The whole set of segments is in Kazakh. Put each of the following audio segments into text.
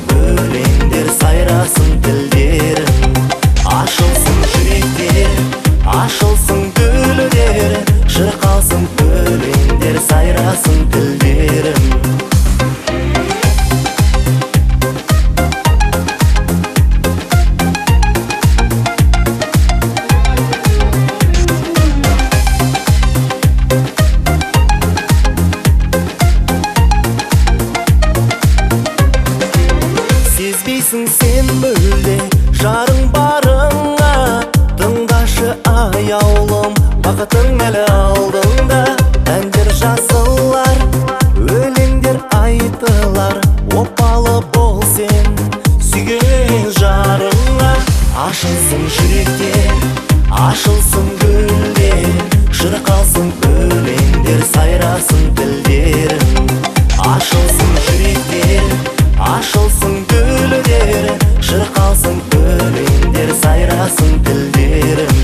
өлеңдер сайрасын тілдерің. Ашылсын жүректер, ашылсын гүлдер, шырқалсын өлеңдер сайрасын тілдерің. Сезбейсің сен мүлде жарың барыңа, тыңдашы аяулым, бақытың әлі алдыңда. Әндер жазылар, өлеңдер айтылар, опалы бол сен сүйген жарыңа. Ашылсын жүректер, ашылсын гүлдер, шырқалсын өлеңдер сайрасын тілдерің. Ашылсын жүректер, ашылсын гүлдер, шырқалсын өлеңдер сайрасын тілдерің.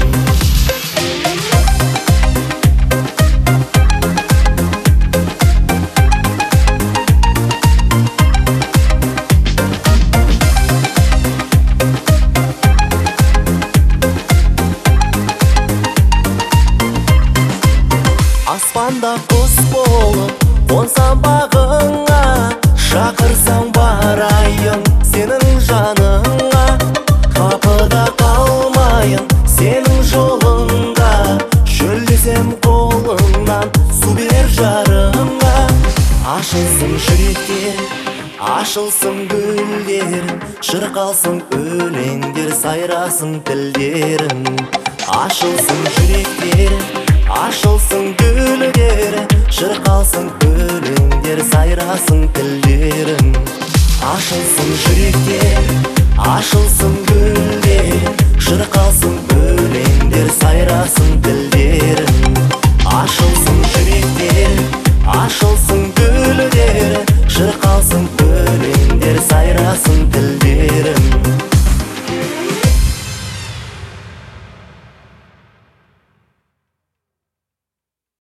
Аспанда құс болып қонсам бағыңа, шақырсаң барайын сенің жаныңа. Қапыда қалмайын сенің жолыңда, шөлдесем қолыңнан су бер жарыңа. Ашылсын жүректер, ашылсын гүлдер, шырқалсын өлеңдер сайрасын тілдерің. Ашылсын жүректер, ашылсын гүлдер, шырқалсын өлеңдер сайрасын тілдерің. Ашылсын жүректер, ашылсын гүлдер, шырқалсын